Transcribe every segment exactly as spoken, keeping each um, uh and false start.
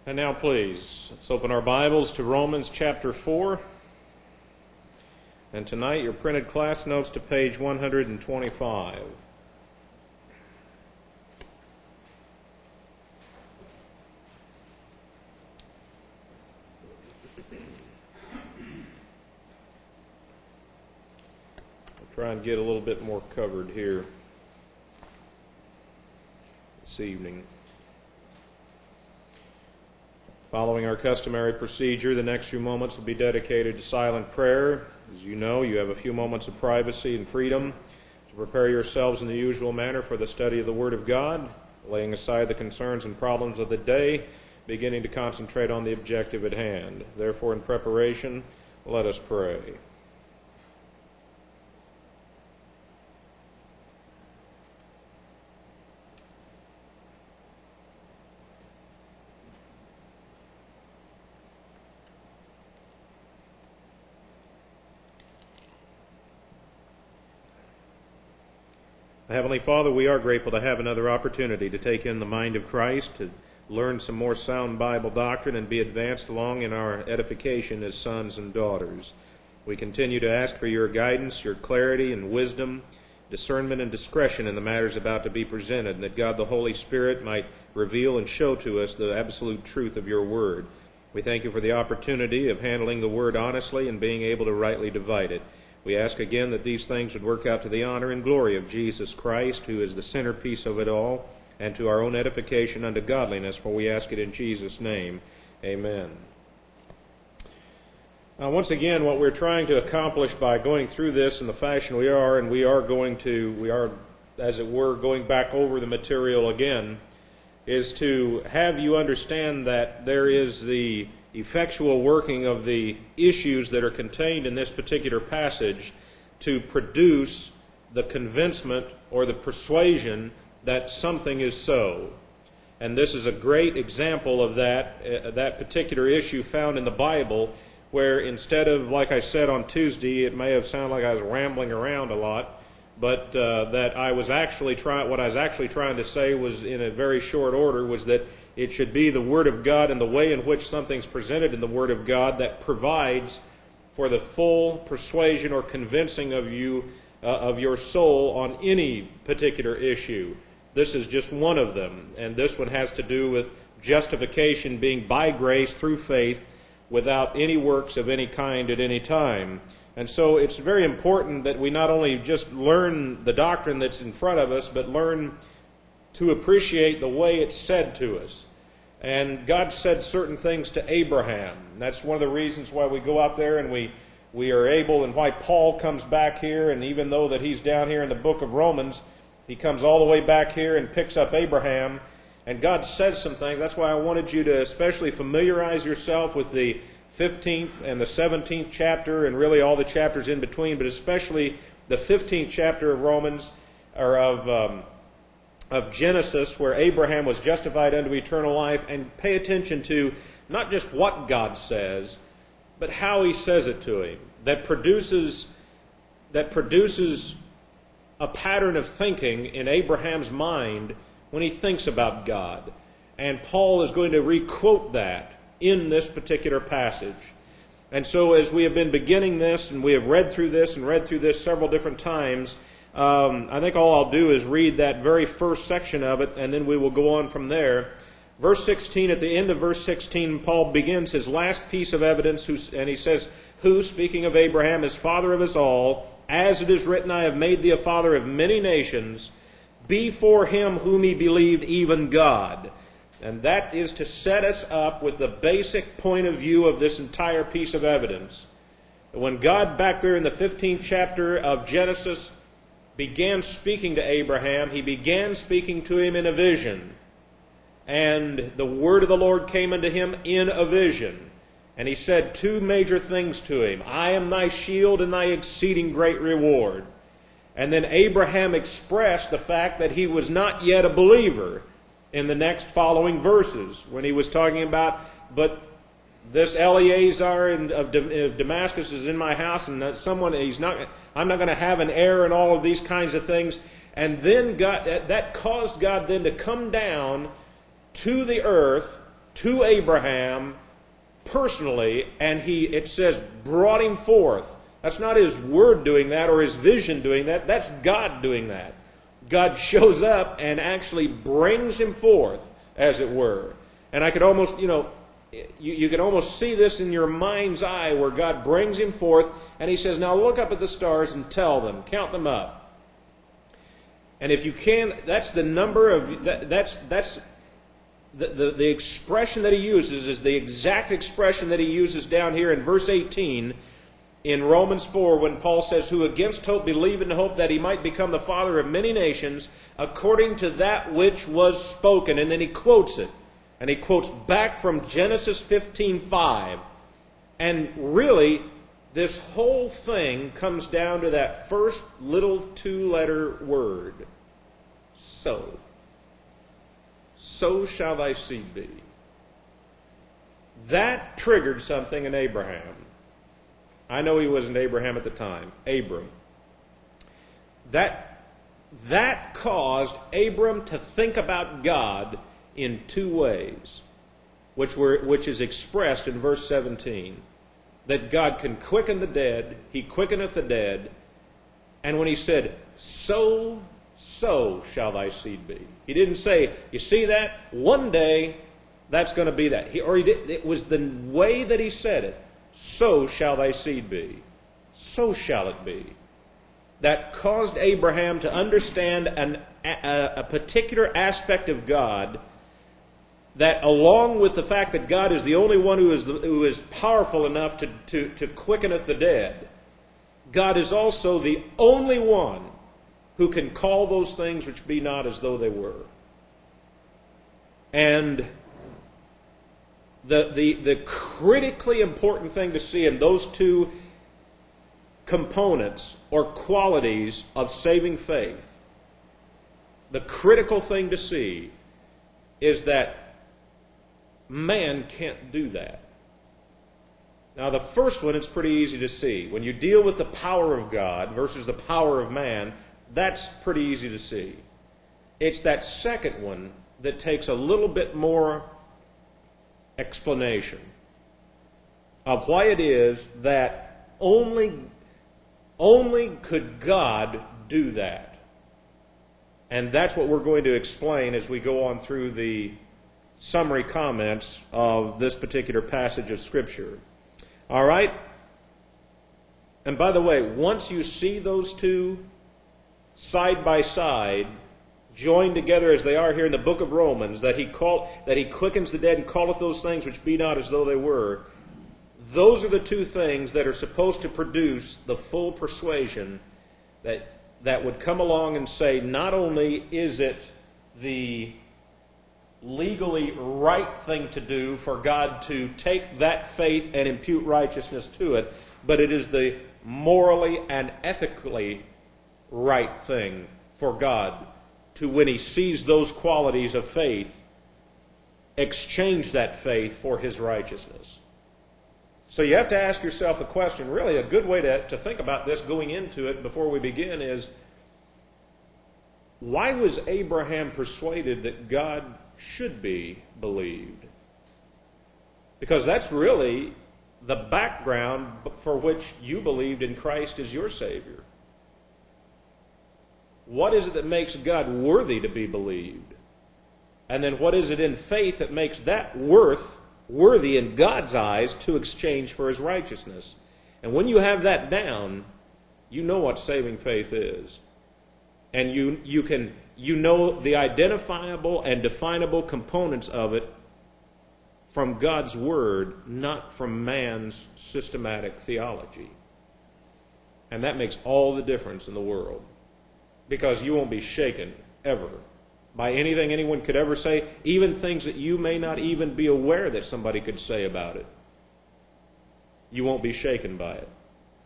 And now please, let's open our Bibles to Romans chapter four. And tonight your printed class notes to page one hundred twenty-five. I'll try and get a little bit more covered here this evening. Following our customary procedure, the next few moments will be dedicated to silent prayer. As you know, you have a few moments of privacy and freedom to prepare yourselves in the usual manner for the study of the Word of God, laying aside the concerns and problems of the day, beginning to concentrate on the objective at hand. Therefore, in preparation, let us pray. Heavenly Father, we are grateful to have another opportunity to take in the mind of Christ, to learn some more sound Bible doctrine, and be advanced along in our edification as sons and daughters. We continue to ask for your guidance, your clarity and wisdom, discernment and discretion in the matters about to be presented, and that God the Holy Spirit might reveal and show to us the absolute truth of your word. We thank you for the opportunity of handling the word honestly and being able to rightly divide it. We ask again that these things would work out to the honor and glory of Jesus Christ, who is the centerpiece of it all, and to our own edification unto godliness, for we ask it in Jesus' name. Amen. Now, once again, what we're trying to accomplish by going through this in the fashion we are, and we are going to, we are, as it were, going back over the material again, is to have you understand that there is the effectual working of the issues that are contained in this particular passage to produce the convincement or the persuasion that something is so. And this is a great example of that, uh, that particular issue found in the Bible, where instead of, like I said on Tuesday, it may have sounded like I was rambling around a lot, but uh, that I was actually trying, what I was actually trying to say was in a very short order was that it should be the Word of God and the way in which something's presented in the Word of God that provides for the full persuasion or convincing of you, uh, of your soul on any particular issue. This is just one of them, and this one has to do with justification being by grace through faith without any works of any kind at any time. And so it's very important that we not only just learn the doctrine that's in front of us, but learn to appreciate the way it's said to us. And God said certain things to Abraham. And that's one of the reasons why we go out there and we, we are able, and why Paul comes back here, and even though that he's down here in the book of Romans, he comes all the way back here and picks up Abraham. And God says some things. That's why I wanted you to especially familiarize yourself with the fifteenth and the seventeenth chapter, and really all the chapters in between, but especially the fifteenth chapter of Romans, or of um, of Genesis, where Abraham was justified unto eternal life, and pay attention to not just what God says, but how he says it to him. That produces that produces a pattern of thinking in Abraham's mind when he thinks about God. And Paul is going to re-quote that in this particular passage. And so as we have been beginning this, and we have read through this and read through this several different times, Um, I think all I'll do is read that very first section of it, and then we will go on from there. Verse sixteen, at the end of verse sixteen, Paul begins his last piece of evidence, and he says, "Who, speaking of Abraham, is father of us all, as it is written, I have made thee a father of many nations, before him whom he believed, even God." And that is to set us up with the basic point of view of this entire piece of evidence. When God, back there in the fifteenth chapter of Genesis, began speaking to Abraham, he began speaking to him in a vision. And the word of the Lord came unto him in a vision. And he said two major things to him. "I am thy shield and thy exceeding great reward." And then Abraham expressed the fact that he was not yet a believer in the next following verses, when he was talking about, "But this Eleazar of Damascus is in my house, and someone he's not. I'm not going to have an heir," and all of these kinds of things. And then God, that caused God then to come down to the earth to Abraham personally, and he, it says, brought him forth. That's not his word doing that or his vision doing that. That's God doing that. God shows up and actually brings him forth, as it were. And I could almost, you know, you, you can almost see this in your mind's eye where God brings him forth and he says, now look up at the stars and tell them, count them up. And if you can, that's the number of, that, that's, that's the, the, the expression that he uses is the exact expression that he uses down here in verse eighteen in Romans four, when Paul says, who against hope believed in hope that he might become the father of many nations, according to that which was spoken. And then he quotes it. And he quotes back from Genesis fifteen five. And really, this whole thing comes down to that first little two-letter word. So. So shall thy seed be. That triggered something in Abraham. I know he wasn't Abraham at the time. Abram. That, that caused Abram to think about God in two ways, which were which is expressed in verse seventeen. That God can quicken the dead, he quickeneth the dead, and when he said, so, so shall thy seed be. He didn't say, you see that? One day, that's going to be that. He, or he did, it was the way that he said it. So shall thy seed be. So shall it be. That caused Abraham to understand an, a, a particular aspect of God that, along with the fact that God is the only one who is, the, who is powerful enough to, to, to quickeneth the dead, God is also the only one who can call those things which be not as though they were. And the, the, the critically important thing to see in those two components or qualities of saving faith, the critical thing to see is that man can't do that. Now, the first one, it's pretty easy to see. When you deal with the power of God versus the power of man, that's pretty easy to see. It's that second one that takes a little bit more explanation of why it is that only, only could God do that. And that's what we're going to explain as we go on through the summary comments of this particular passage of Scripture. All right? And by the way, once you see those two side by side, joined together as they are here in the book of Romans, that he call, that he quickens the dead and calleth those things which be not as though they were, those are the two things that are supposed to produce the full persuasion that, that would come along and say, not only is it the legally right thing to do for God to take that faith and impute righteousness to it, but it is the morally and ethically right thing for God to, when he sees those qualities of faith, exchange that faith for his righteousness. So you have to ask yourself a question. Really, a good way to, to think about this going into it before we begin is, why was Abraham persuaded that God should be believed? Because that's really the background for which you believed in Christ as your Savior. What is it that makes God worthy to be believed? And then what is it in faith that makes that worth worthy in God's eyes to exchange for his righteousness? And when you have that down, you know what saving faith is. And you you can you know the identifiable and definable components of it from God's Word, not from man's systematic theology. And that makes all the difference in the world. Because you won't be shaken, ever, by anything anyone could ever say, even things that you may not even be aware that somebody could say about it. You won't be shaken by it.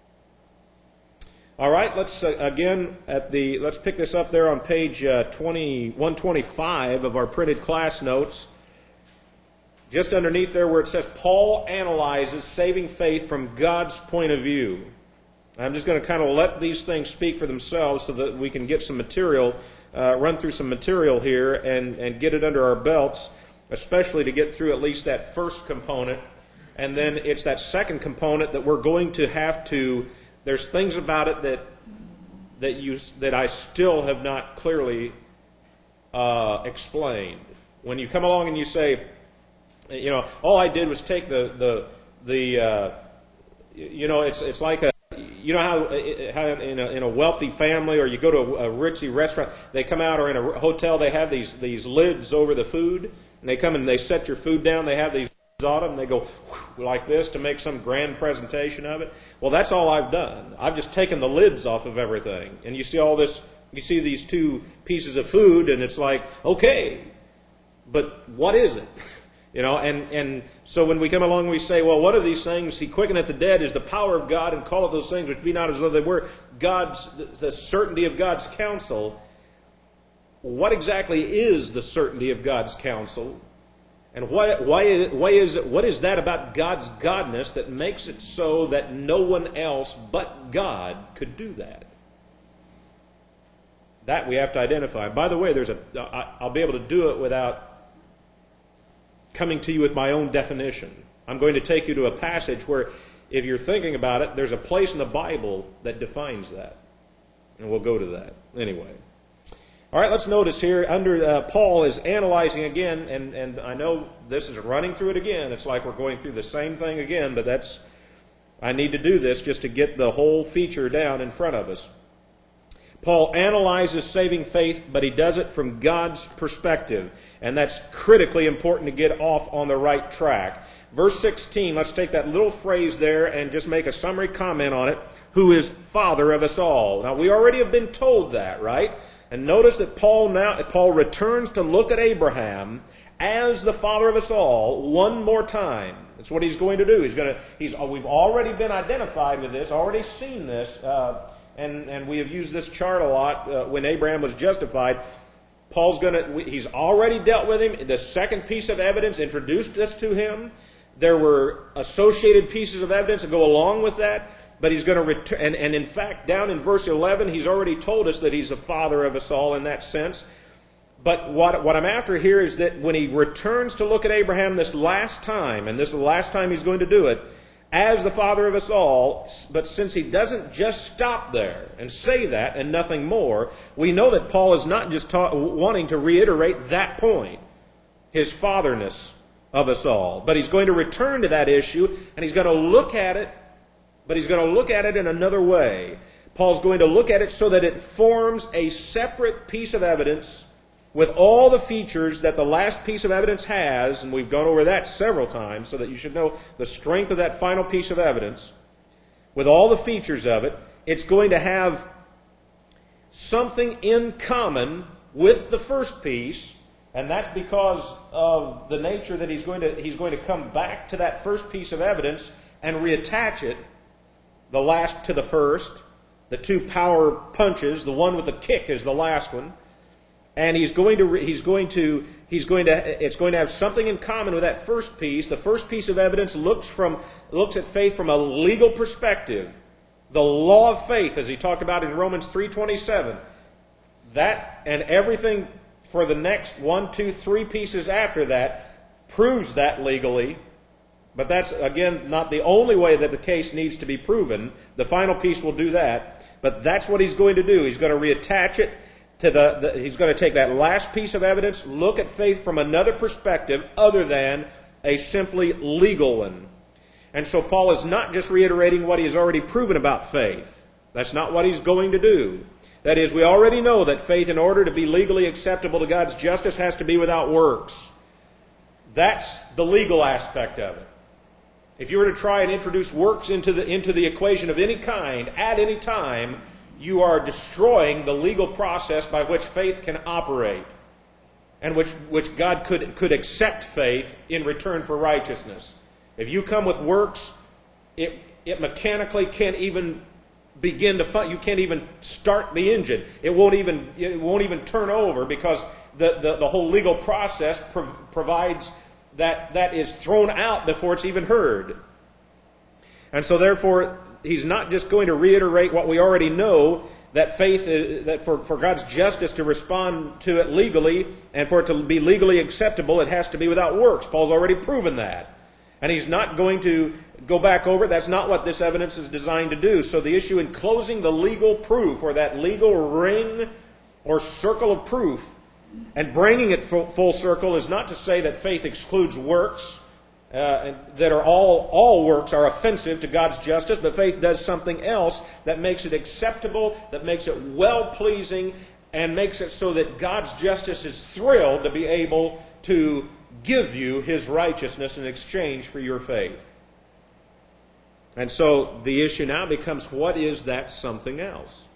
All right, let's uh, again at the let's pick this up there on page uh, twenty, one twenty-five of our printed class notes. Just underneath there where it says Paul analyzes saving faith from God's point of view. I'm just going to kind of let these things speak for themselves so that we can get some material, uh, run through some material here and, and get it under our belts. especially to get through at least that first component. And then it's that second component that we're going to have to, there's things about it that that you that I still have not clearly uh, explained. When you come along and you say, you know, all I did was take the the the uh, you know, it's it's like a, you know how, how in a in a wealthy family, or you go to a, a ritzy restaurant, they come out, or in a hotel they have these these lids over the food, and they come and they set your food down. They have these on them, and they go whew, like this to make some grand presentation of it. Well, that's all I've done. I've just taken the lids off of everything. And you see all this, you see these two pieces of food, and it's like, okay, but what is it? You know, and, and so when we come along, we say, well, what are these things? He quickeneth the dead is the power of God, and calleth those things which be not as though they were. God's, the certainty of God's counsel. What exactly is the certainty of God's counsel? And why, why, why is it, what is that about God's godness that makes it so that no one else but God could do that? That we have to identify. By the way, there's a, I'll be able to do it without coming to you with my own definition. I'm going to take you to a passage where, if you're thinking about it, there's a place in the Bible that defines that. And we'll go to that. Anyway. All right, let's notice here, under uh, Paul is analyzing again, and, and I know this is running through it again. It's like we're going through the same thing again, but that's, I need to do this just to get the whole feature down in front of us. Paul analyzes saving faith, but he does it from God's perspective, and that's critically important to get off on the right track. Verse sixteen, let's take that little phrase there and just make a summary comment on it. Who is Father of us all. Now, we already have been told that, right? And notice that Paul now Paul returns to look at Abraham as the father of us all one more time. That's what he's going to do. He's going to. He's. We've already been identified with this, already seen this, uh, and and we have used this chart a lot uh, when Abraham was justified. Paul's going to. He's already dealt with him. The second piece of evidence introduced this to him. There were associated pieces of evidence that go along with that. But he's going to return, and, and in fact, down in verse eleven, he's already told us that he's the father of us all in that sense. But what, what I'm after here is that when he returns to look at Abraham this last time, and this is the last time he's going to do it, as the father of us all, but since he doesn't just stop there and say that and nothing more, we know that Paul is not just ta- wanting to reiterate that point, his fatherness of us all. But he's going to return to that issue, and he's going to look at it. But he's going to look at it in another way. Paul's going to look at it so that it forms a separate piece of evidence with all the features that the last piece of evidence has, and we've gone over that several times so that you should know the strength of that final piece of evidence. With all the features of it, it's going to have something in common with the first piece, and that's because of the nature that he's going to he's going to come back to that first piece of evidence and reattach it. The last to the first, the two power punches, the one with the kick is the last one, and he's going to he's going to he's going to it's going to have something in common with that first piece. The first piece of evidence looks from looks at faith from a legal perspective, the law of faith, as he talked about in Romans three twenty-seven. That and everything for the next one, two, three pieces after that proves that legally. But that's, again, not the only way that the case needs to be proven. The final piece will do that. But that's what he's going to do. He's going to reattach it to the, the he's going to take that last piece of evidence, look at faith from another perspective other than a simply legal one. And so Paul is not just reiterating what he has already proven about faith. That's not what he's going to do. That is, we already know that faith, in order to be legally acceptable to God's justice, has to be without works. That's the legal aspect of it. If you were to try and introduce works into the into the equation of any kind at any time, you are destroying the legal process by which faith can operate, and which which God could could accept faith in return for righteousness. If you come with works, it it mechanically can't even begin to fun, you can't even start the engine. It won't even it won't even turn over because the the, the whole legal process pro- provides. That, that is thrown out before it's even heard. And so therefore, he's not just going to reiterate what we already know, that faith, is, that for, for God's justice to respond to it legally and for it to be legally acceptable, it has to be without works. Paul's already proven that. And he's not going to go back over it. That's not what this evidence is designed to do. So the issue in closing the legal proof, or that legal ring or circle of proof, and bringing it full circle, is not to say that faith excludes works, uh, that are all, all works are offensive to God's justice, but faith does something else that makes it acceptable, that makes it well-pleasing, and makes it so that God's justice is thrilled to be able to give you His righteousness in exchange for your faith. And so the issue now becomes, what is that something else?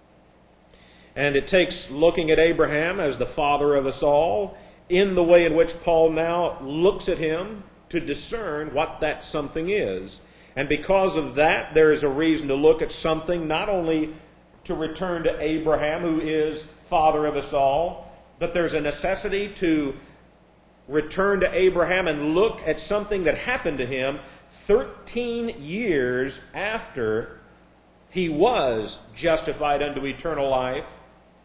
And it takes looking at Abraham as the father of us all in the way in which Paul now looks at him to discern what that something is. And because of that, there is a reason to look at something not only to return to Abraham, who is father of us all, but there's a necessity to return to Abraham and look at something that happened to him thirteen years after he was justified unto eternal life.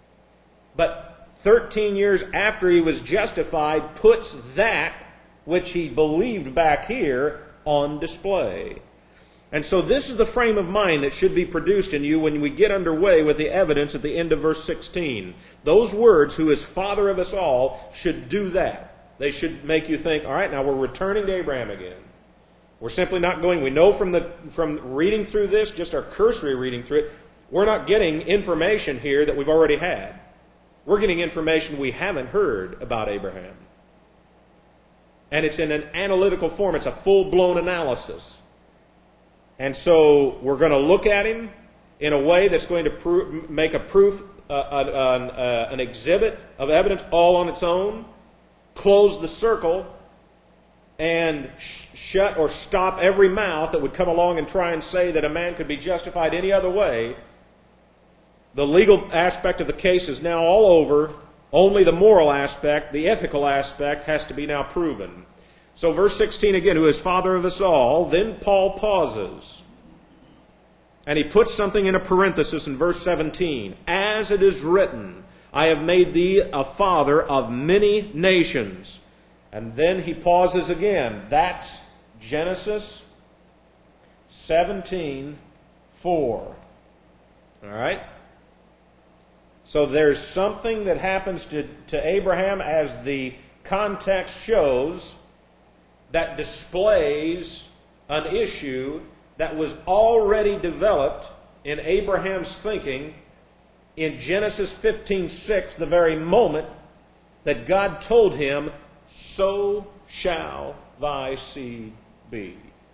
But thirteen years after he was justified puts that which he believed back here on display. And so this is the frame of mind that should be produced in you when we get underway with the evidence at the end of verse sixteen. Those words, who is father of us all, should do that. They should make you think, all right, now we're returning to Abraham again. We're simply not going, we know from the from reading through this, just our cursory reading through it, we're not getting information here that we've already had. We're getting information we haven't heard about Abraham. And it's in an analytical form. It's a full-blown analysis. And so we're going to look at him in a way that's going to prove, make a proof, uh, an, uh, an exhibit of evidence all on its own, close the circle, and sh- shut or stop every mouth that would come along and try and say that a man could be justified any other way. The legal aspect of the case is now all over. Only the moral aspect, the ethical aspect, has to be now proven. So verse sixteen again, who is father of us all, then Paul pauses. And he puts something in a parenthesis in verse seventeen. As it is written, I have made thee a father of many nations. And then he pauses again. That's Genesis seventeen four. All right? So there's something that happens to, to Abraham, as the context shows, that displays an issue that was already developed in Abraham's thinking in Genesis fifteen six, the very moment that God told him, so shall thy seed be.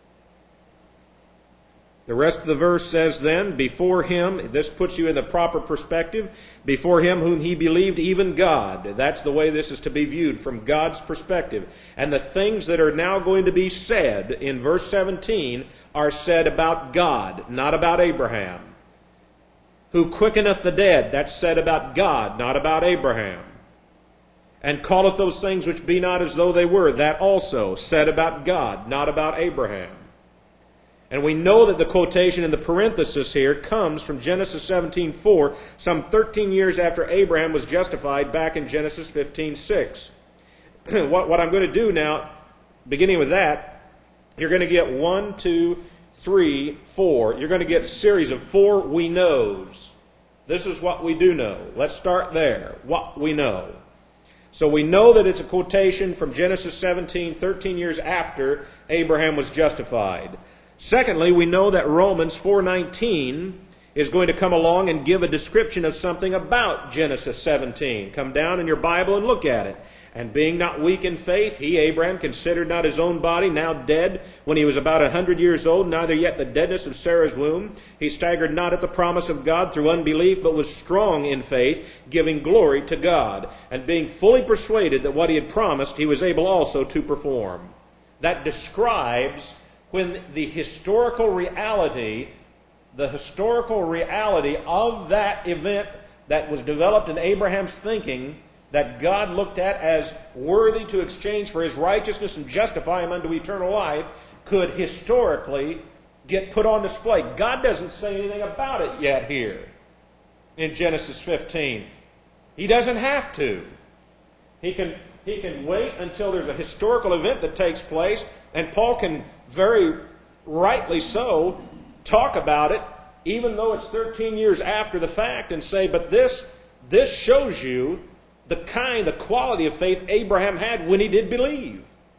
The rest of the verse says then, before him, this puts you in the proper perspective, before him whom he believed, even God. That's the way this is to be viewed, from God's perspective. And the things that are now going to be said in verse seventeen are said about God, not about Abraham. Who quickeneth the dead, that's said about God, not about Abraham. And calleth those things which be not as though they were, that also said about God, not about Abraham. And we know that the quotation in the parenthesis here comes from Genesis seventeen four, some thirteen years after Abraham was justified back in Genesis fifteen six. what, what I'm going to do now, beginning with that, you're going to get one, two, three, four. You're going to get a series of four we knows. This is what we do know. Let's start there. What we know. So we know that it's a quotation from Genesis seventeen, thirteen years after Abraham was justified. Secondly, we know that Romans four nineteen is going to come along and give a description of something about Genesis seventeen. Come down in your Bible and look at it. And being not weak in faith, he, Abraham, considered not his own body now dead when he was about a hundred years old, neither yet the deadness of Sarah's womb. He staggered not at the promise of God through unbelief, but was strong in faith, giving glory to God. And being fully persuaded that what he had promised, he was able also to perform. That describes when the historical reality, the historical reality of that event that was developed in Abraham's thinking, that God looked at as worthy to exchange for his righteousness and justify him unto eternal life, could historically get put on display. God doesn't say anything about it yet here. in Genesis fifteen. He doesn't have to. He can, he can wait until there's a historical event that takes place, and Paul can very rightly so talk about it, even though it's thirteen years after the fact, and say, but this, this shows you the kind, the quality of faith Abraham had when he did believe.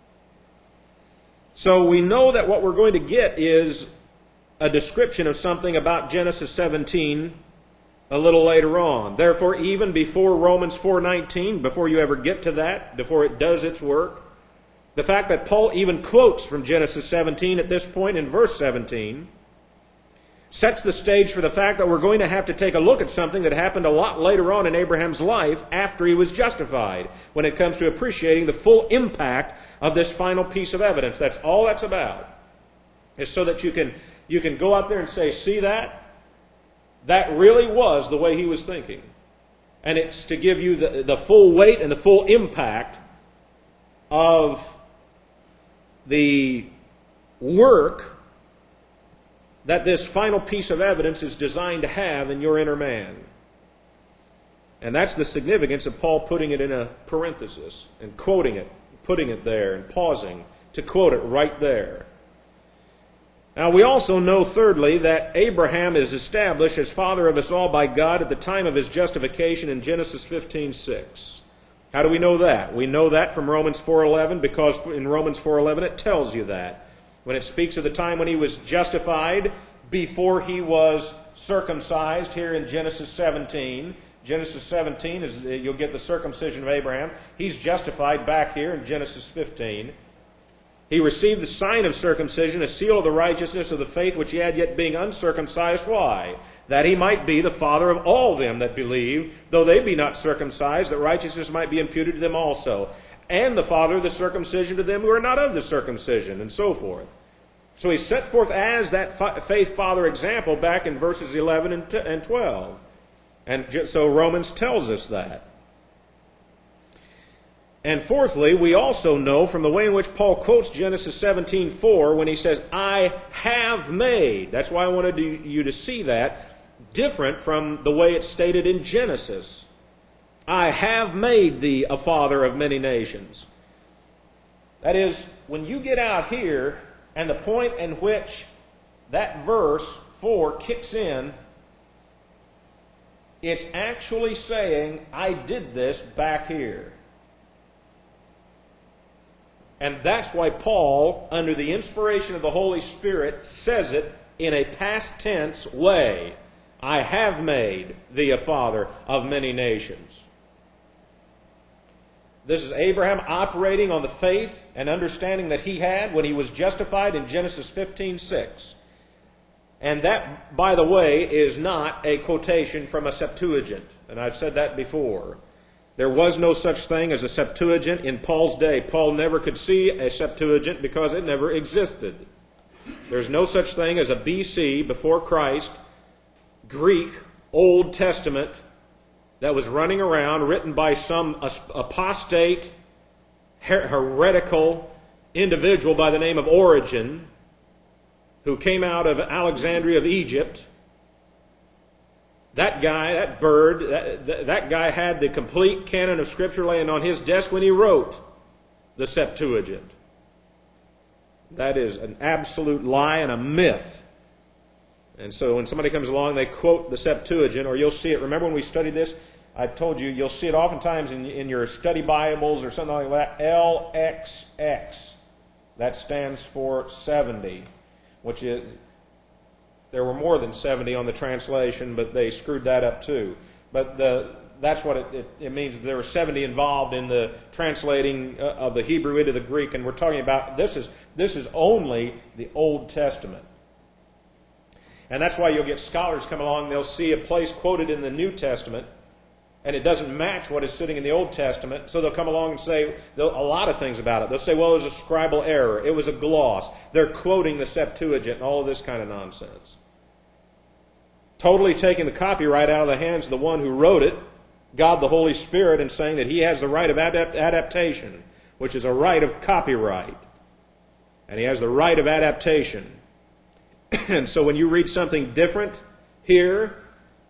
So we know that what we're going to get is a description of something about Genesis seventeen a little later on. Therefore, even before Romans four nineteen, before you ever get to that, before it does its work, the fact that Paul even quotes from Genesis seventeen at this point in verse seventeen sets the stage for the fact that we're going to have to take a look at something that happened a lot later on in Abraham's life after he was justified, when it comes to appreciating the full impact of this final piece of evidence. That's all that's about. Is so that you can, you can go out there and say, see that? That really was the way he was thinking. And it's to give you the, the full weight and the full impact of the work that this final piece of evidence is designed to have in your inner man. And that's the significance of Paul putting it in a parenthesis and quoting it, putting it there and pausing to quote it right there. Now we also know, thirdly, that Abraham is established as father of us all by God at the time of his justification in Genesis fifteen six. How do we know that? We know that from Romans four eleven, because in Romans four eleven it tells you that. When it speaks of the time when he was justified before he was circumcised here in Genesis seventeen. Genesis seventeen, is you'll get the circumcision of Abraham. He's justified back here in Genesis fifteen. He received the sign of circumcision, a seal of the righteousness of the faith which he had yet being uncircumcised. Why? That he might be the father of all them that believe, though they be not circumcised, that righteousness might be imputed to them also. And the father of the circumcision to them who are not of the circumcision, and so forth. So he's set forth as that faith father example back in verses eleven and twelve. And so Romans tells us that. And fourthly, we also know from the way in which Paul quotes Genesis seventeen four when he says, I have made. That's why I wanted you to see that, different from the way it's stated in Genesis. I have made thee a father of many nations. That is, when you get out here and the point in which that verse four kicks in, it's actually saying, I did this back here. And that's why Paul, under the inspiration of the Holy Spirit, says it in a past tense way. I have made thee a father of many nations. This is Abraham operating on the faith and understanding that he had when he was justified in Genesis fifteen six. And that, by the way, is not a quotation from a Septuagint. And I've said that before. There was no such thing as a Septuagint in Paul's day. Paul never could see a Septuagint because it never existed. There's no such thing as a B C, before Christ, Greek Old Testament that was running around, written by some apostate, her- heretical individual by the name of Origen, who came out of Alexandria of Egypt. That guy, that bird, that, that guy had the complete canon of Scripture laying on his desk when he wrote the Septuagint. That is an absolute lie and a myth. And so when somebody comes along, they quote the Septuagint, or you'll see it. Remember when we studied this? I told you, you'll see it oftentimes in, in your study Bibles or something like that. L X X. That stands for seventy, which is, there were more than seventy on the translation, but they screwed that up too. But the, that's what it, it, it means. There were seventy involved in the translating of the Hebrew into the Greek, and we're talking about, this is, this is only the Old Testament. And that's why you'll get scholars come along, they'll see a place quoted in the New Testament, and it doesn't match what is sitting in the Old Testament, so they'll come along and say a lot of things about it. They'll say, well, it was a scribal error, it was a gloss. They're quoting the Septuagint and all of this kind of nonsense. Totally taking the copyright out of the hands of the one who wrote it, God the Holy Spirit, and saying that he has the right of adapt- adaptation, which is a right of copyright. And he has the right of adaptation. And so when you read something different here,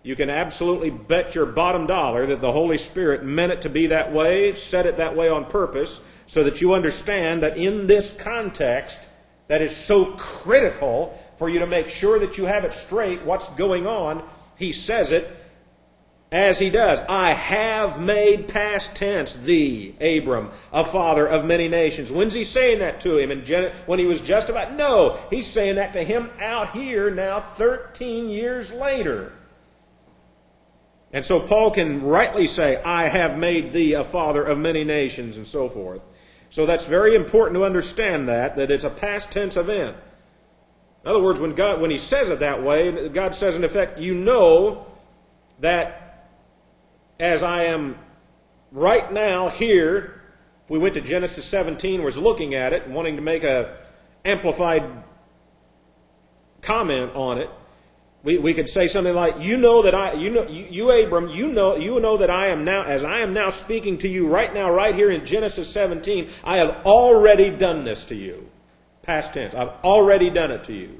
You can absolutely bet your bottom dollar that the Holy Spirit meant it to be that way, said it that way on purpose, so that you understand that in this context that is so critical for you to make sure that you have it straight, what's going on, he says it as he does. I have made, past tense, thee, Abram, a father of many nations. When's he saying that to him? In when he was justified? No, he's saying that to him out here now thirteen years later. And so Paul can rightly say, I have made thee a father of many nations, and so forth. So that's very important to understand that, that it's a past tense event. In other words, when God, when he says it that way, God says in effect, you know that as I am right now here, if we went to Genesis seventeen, was looking at it and wanting to make a amplified comment on it, we, we could say something like, you know that I, you know, you, you Abram, you know, you know that I am now, as I am now speaking to you right now, right here in Genesis seventeen, I have already done this to you. Past tense. I've already done it to you.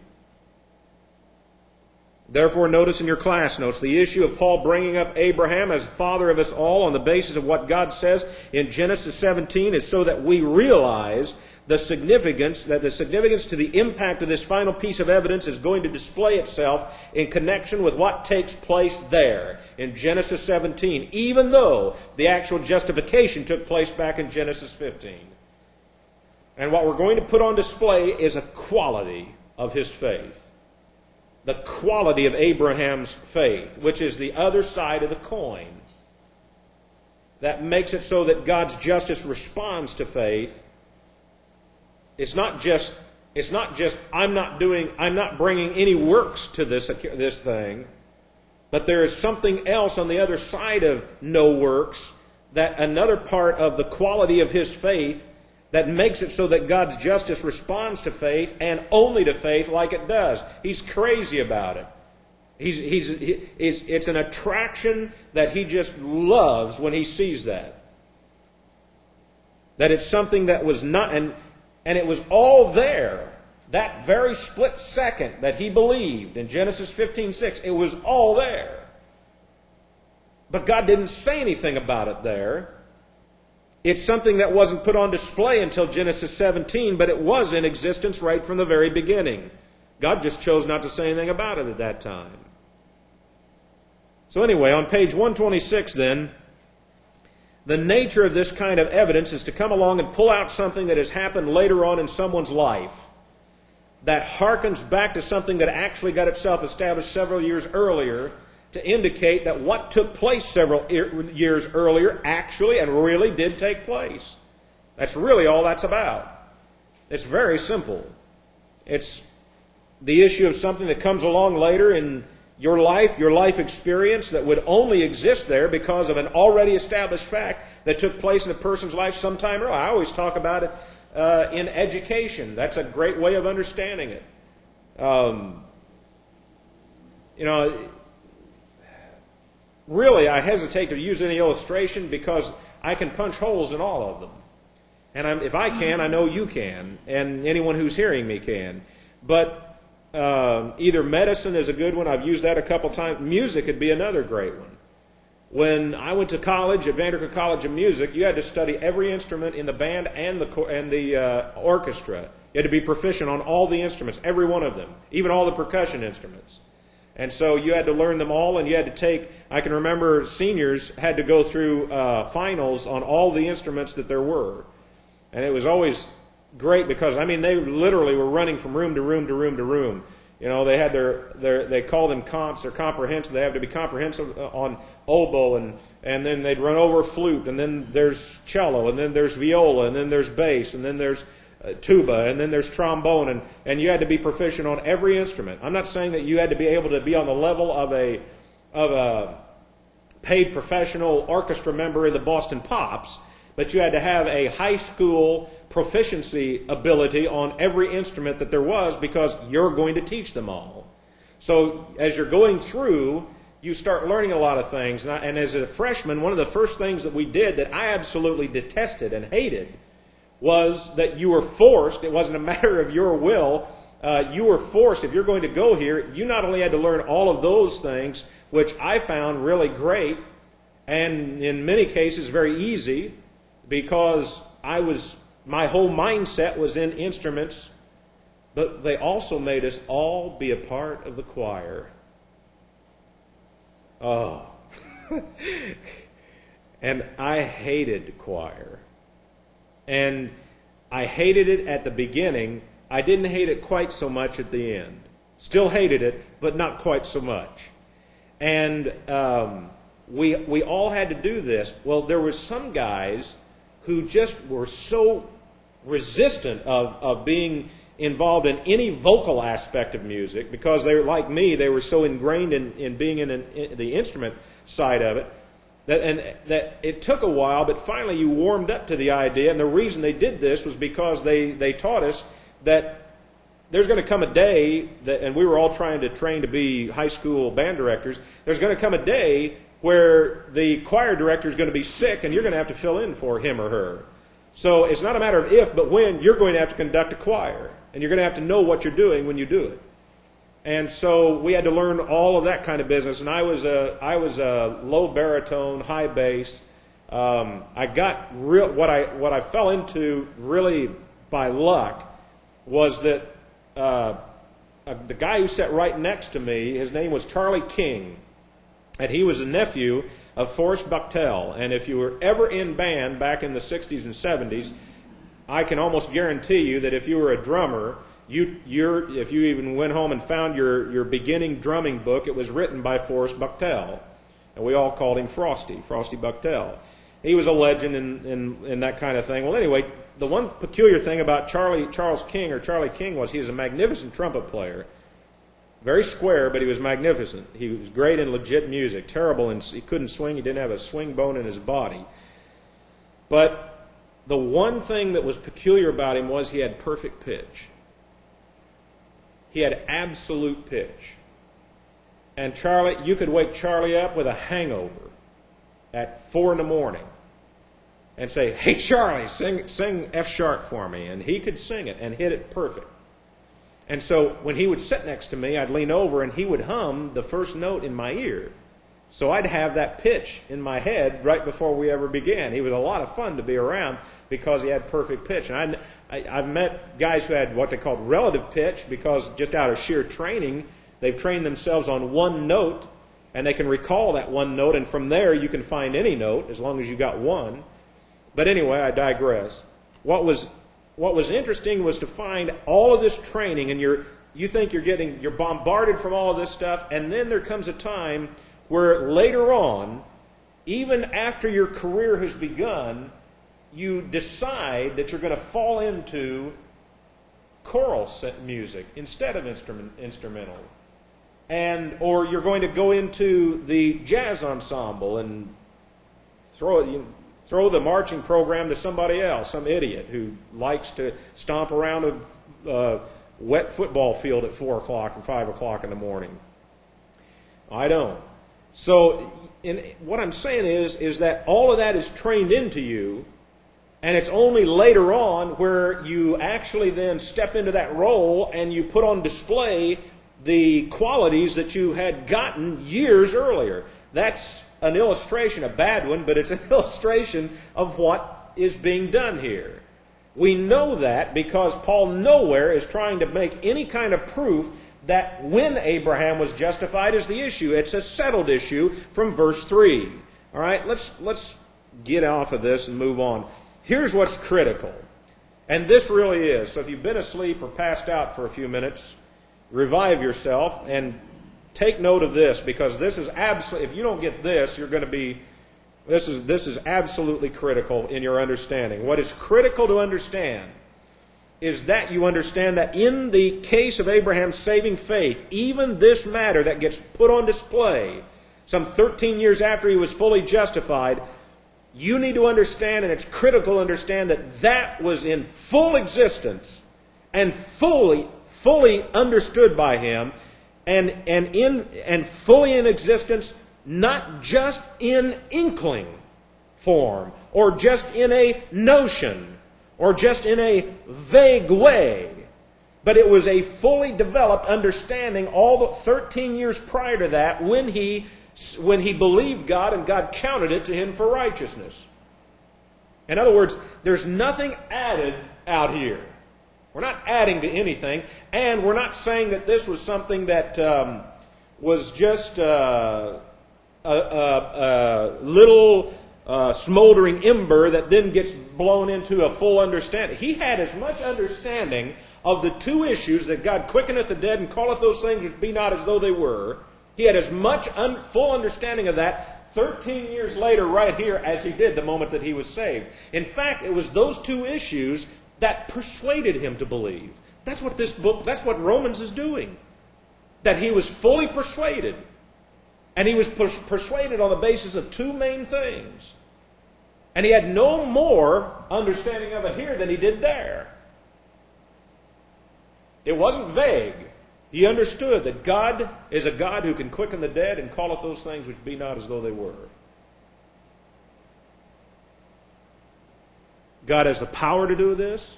Therefore, notice in your class notes, the issue of Paul bringing up Abraham as father of us all on the basis of what God says in Genesis seventeen is so that we realize the significance, that the significance to the impact of this final piece of evidence is going to display itself in connection with what takes place there in Genesis seventeen, even though the actual justification took place back in Genesis fifteen. And what we're going to put on display is a quality of his faith. The quality of Abraham's faith, which is the other side of the coin. That makes it so that God's justice responds to faith. It's not just, it's not just I'm not doing, I'm not bringing any works to this, this thing, but there is something else on the other side of no works, that another part of the quality of his faith that makes it so that God's justice responds to faith, and only to faith, like it does. He's crazy about it. He's, he's, he, it's, it's an attraction that he just loves when he sees that. That it's something that was not, and, and it was all there. That very split second that he believed in Genesis fifteen six, it was all there. But God didn't say anything about it there. It's something that wasn't put on display until Genesis seventeen, but it was in existence right from the very beginning. God just chose not to say anything about it at that time. So anyway, on page one twenty-six then, the nature of this kind of evidence is to come along and pull out something that has happened later on in someone's life that harkens back to something that actually got itself established several years earlier, to indicate that what took place several years earlier actually and really did take place. That's really all that's about. It's very simple. It's the issue of something that comes along later in your life, your life experience, that would only exist there because of an already established fact that took place in a person's life sometime earlier. I always talk about it uh, in education. That's a great way of understanding it. Um, you know... Really, I hesitate to use any illustration because I can punch holes in all of them. And I'm, if I can, I know you can, and anyone who's hearing me can. But uh, either medicine is a good one. I've used that a couple times. Music would be another great one. When I went to college at Vanderbilt College of Music, you had to study every instrument in the band and the and the uh, orchestra. You had to be proficient on all the instruments, every one of them, even all the percussion instruments. And so you had to learn them all, and you had to take, I can remember seniors had to go through uh, finals on all the instruments that there were. And it was always great because, I mean, they literally were running from room to room to room to room. You know, they had their, their they call them comps, they're comprehensive. They have to be comprehensive on oboe, and, and then they'd run over flute, and then there's cello, and then there's viola, and then there's bass, and then there's tuba, and then there's trombone, and, and you had to be proficient on every instrument. I'm not saying that you had to be able to be on the level of a of a paid professional orchestra member in the Boston Pops, but you had to have a high school proficiency ability on every instrument that there was because you're going to teach them all. So as you're going through, you start learning a lot of things. And, I, and as a freshman, one of the first things that we did that I absolutely detested and hated was that you were forced, it wasn't a matter of your will, uh, you were forced, if you're going to go here, you not only had to learn all of those things, which I found really great and in many cases very easy, because I was my whole mindset was in instruments, but they also made us all be a part of the choir. Oh. And I hated choir. And I hated it at the beginning. I didn't hate it quite so much at the end. Still hated it, but not quite so much. And um, we we all had to do this. Well, there were some guys who just were so resistant of, of being involved in any vocal aspect of music, because they were like me, they were so ingrained in, in being in, an, in the instrument side of it, that and that it took a while, but finally you warmed up to the idea. And the reason they did this was because they, they taught us that there's going to come a day, that, and we were all trying to train to be high school band directors, there's going to come a day where the choir director is going to be sick and you're going to have to fill in for him or her. So it's not a matter of if, but when you're going to have to conduct a choir. And you're going to have to know what you're doing when you do it. And so we had to learn all of that kind of business. And I was a, I was a low baritone, high bass. Um, I got real, what I, what I fell into really by luck was that uh, uh, the guy who sat right next to me, his name was Charlie King. And he was a nephew of Forrest Bucktel. And if you were ever in band back in the sixties and seventies, I can almost guarantee you that if you were a drummer, you, you're, if you even went home and found your, your beginning drumming book, it was written by Forrest Bucktel. And we all called him Frosty, Frosty Bucktel. He was a legend in, in, in that kind of thing. Well, anyway, the one peculiar thing about Charlie, Charles King, or Charlie King, was he was a magnificent trumpet player. Very square, but he was magnificent. He was great in legit music, terrible, and he couldn't swing. He didn't have a swing bone in his body. But the one thing that was peculiar about him was he had perfect pitch. He had absolute pitch. And Charlie, you could wake Charlie up with a hangover at four in the morning and say, "Hey, Charlie, sing, sing F sharp for me." And he could sing it and hit it perfect. And so when he would sit next to me, I'd lean over and he would hum the first note in my ear. So I'd have that pitch in my head right before we ever began. He was a lot of fun to be around because he had perfect pitch. And I, I, I've met guys who had what they called relative pitch, because just out of sheer training, they've trained themselves on one note, and they can recall that one note, and from there you can find any note as long as you got one. But anyway, I digress. What was what was interesting was to find all of this training, and you're you think you're getting you're bombarded from all of this stuff, and then there comes a time where later on, even after your career has begun, you decide that you're going to fall into choral music instead of instrument, instrumental. And, or you're going to go into the jazz ensemble and throw it, you throw the marching program to somebody else, some idiot who likes to stomp around a uh, wet football field at four o'clock or five o'clock in the morning. I don't. So in, what I'm saying is, is that all of that is trained into you, and it's only later on where you actually then step into that role and you put on display the qualities that you had gotten years earlier. That's an illustration, a bad one, but it's an illustration of what is being done here. We know that because Paul nowhere is trying to make any kind of proof that when Abraham was justified is the issue. It's a settled issue from verse three. All right, let's let's get off of this and move on. Here's what's critical. And this really is. So if you've been asleep or passed out for a few minutes, revive yourself and take note of this, because this is absolutely, if you don't get this, you're going to be, this is this is absolutely critical in your understanding. What is critical to understand is that you understand that in the case of Abraham's saving faith, even this matter that gets put on display some thirteen years after he was fully justified, you need to understand, and it's critical to understand, that that was in full existence and fully, fully understood by him, and, and, in, and fully in existence, not just in inkling form, or just in a notion, or just in a vague way, but it was a fully developed understanding all the thirteen years prior to that, when he when he believed God and God counted it to him for righteousness. In other words, there's nothing added out here. We're not adding to anything, and we're not saying that this was something that um, was just uh, a, a, a little uh, smoldering ember that then gets blown into a full understanding. He had as much understanding of the two issues, that God quickeneth the dead and calleth those things which be not as though they were. He had as much un- full understanding of that thirteen years later right here as he did the moment that he was saved. In fact, it was those two issues that persuaded him to believe. That's what this book, that's what Romans is doing. That he was fully persuaded. And he was pers- persuaded on the basis of two main things. And he had no more understanding of it here than he did there. It wasn't vague. He understood that God is a God who can quicken the dead and calleth those things which be not as though they were. God has the power to do this.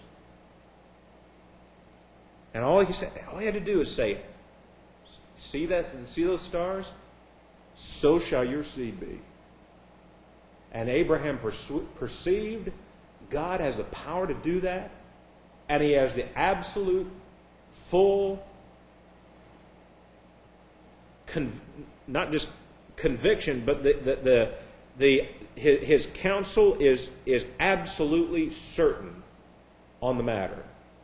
And all he said, all he had to do is say, see that, see those stars? So shall your seed be. And Abraham persu- perceived God has the power to do that, and he has the absolute, full, conv- not just conviction, but the the the, the his, his counsel is is absolutely certain on the matter.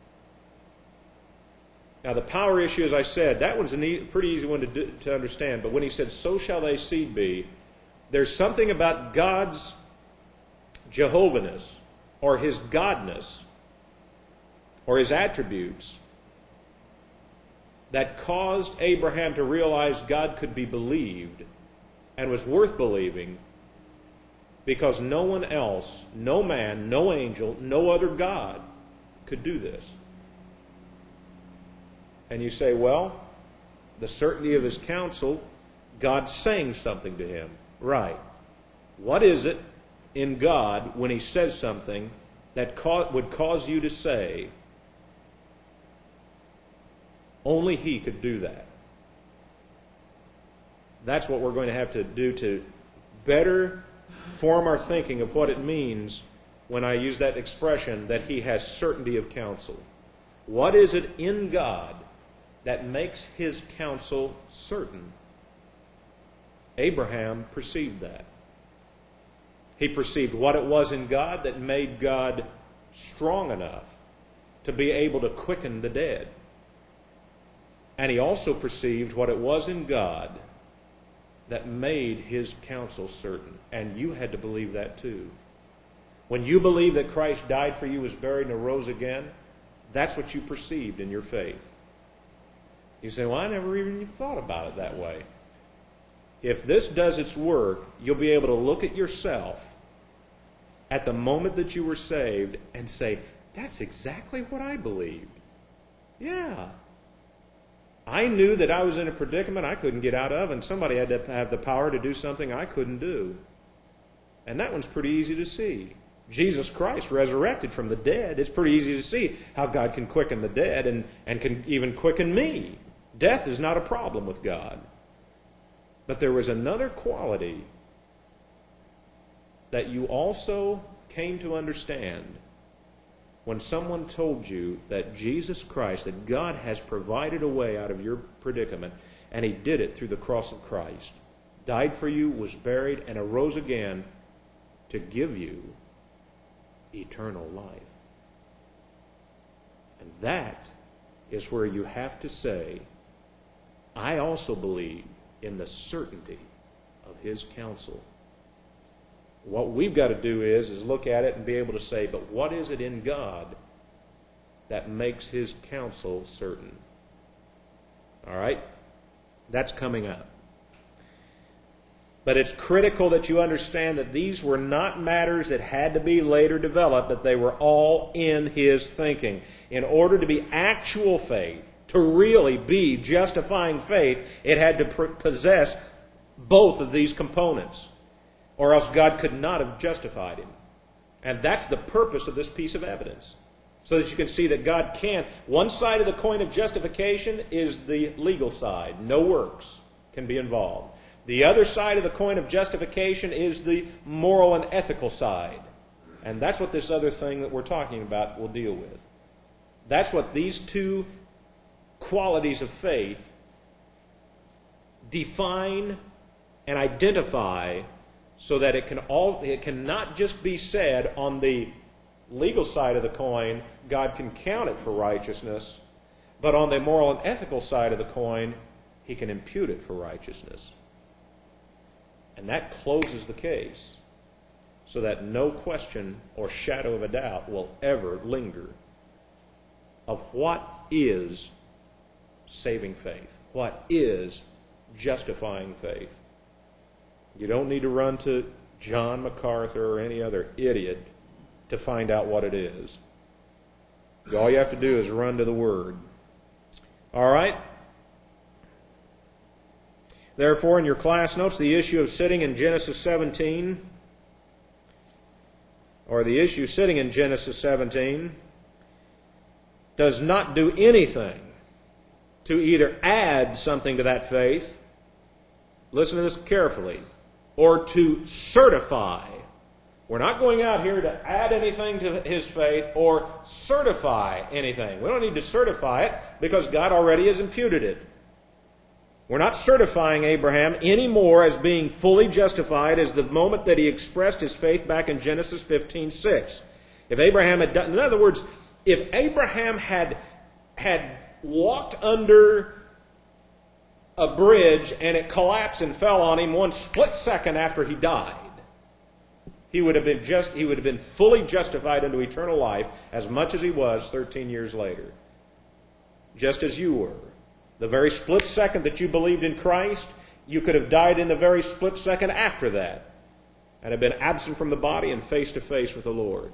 Now, the power issue, as I said, that one's a neat, pretty easy one to, do, to understand. But when he said, so shall thy seed be, there's something about God's Jehovahness, or his Godness, or his attributes, that caused Abraham to realize God could be believed and was worth believing, because no one else, no man, no angel, no other God could do this. And you say, well, the certainty of his counsel, God's saying something to him. Right. What is it in God when he says something that ca- would cause you to say, only he could do that? That's what we're going to have to do to better form our thinking of what it means when I use that expression that he has certainty of counsel. What is it in God that makes his counsel certain? Abraham perceived that. He perceived what it was in God that made God strong enough to be able to quicken the dead. And he also perceived what it was in God that made his counsel certain. And you had to believe that too. When you believe that Christ died for you, was buried, and arose again, that's what you perceived in your faith. You say, well, I never even thought about it that way. If this does its work, you'll be able to look at yourself at the moment that you were saved and say, that's exactly what I believed. Yeah. I knew that I was in a predicament I couldn't get out of, and somebody had to have the power to do something I couldn't do. And that one's pretty easy to see. Jesus Christ resurrected from the dead. It's pretty easy to see how God can quicken the dead and, and can even quicken me. Death is not a problem with God. But there was another quality that you also came to understand when someone told you that Jesus Christ, that God has provided a way out of your predicament, and he did it through the cross of Christ. Died for you, was buried, and arose again to give you eternal life. And that is where you have to say, I also believe in the certainty of his counsel. What we've got to do is, is look at it and be able to say, but what is it in God that makes his counsel certain? All right? That's coming up. But it's critical that you understand that these were not matters that had to be later developed, that they were all in his thinking. In order to be actual faith, to really be justifying faith, it had to possess both of these components, or else God could not have justified him. And that's the purpose of this piece of evidence, so that you can see that God can. One side of the coin of justification is the legal side. No works can be involved. The other side of the coin of justification is the moral and ethical side. And that's what this other thing that we're talking about will deal with. That's what these two qualities of faith define and identify, so that it can all it cannot just be said on the legal side of the coin, God can count it for righteousness, but on the moral and ethical side of the coin, He can impute it for righteousness. And that closes the case, so that no question or shadow of a doubt will ever linger of what is saving faith, what is justifying faith. You don't need to run to John MacArthur or any other idiot to find out what it is. All you have to do is run to the Word. All right? Therefore, in your class notes, the issue of sitting in Genesis seventeen, or the issue sitting in Genesis seventeen, does not do anything to either add something to that faith, listen to this carefully, or to certify. We're not going out here to add anything to his faith or certify anything. We don't need to certify it because God already has imputed it. We're not certifying Abraham anymore as being fully justified as the moment that he expressed his faith back in Genesis fifteen six. If Abraham had done, in other words, if Abraham had had walked under a bridge and it collapsed and fell on him one split second after he died, he would have been just he would have been fully justified into eternal life as much as he was thirteen years later. Just as you were. The very split second that you believed in Christ, you could have died in the very split second after that and have been absent from the body and face to face with the Lord.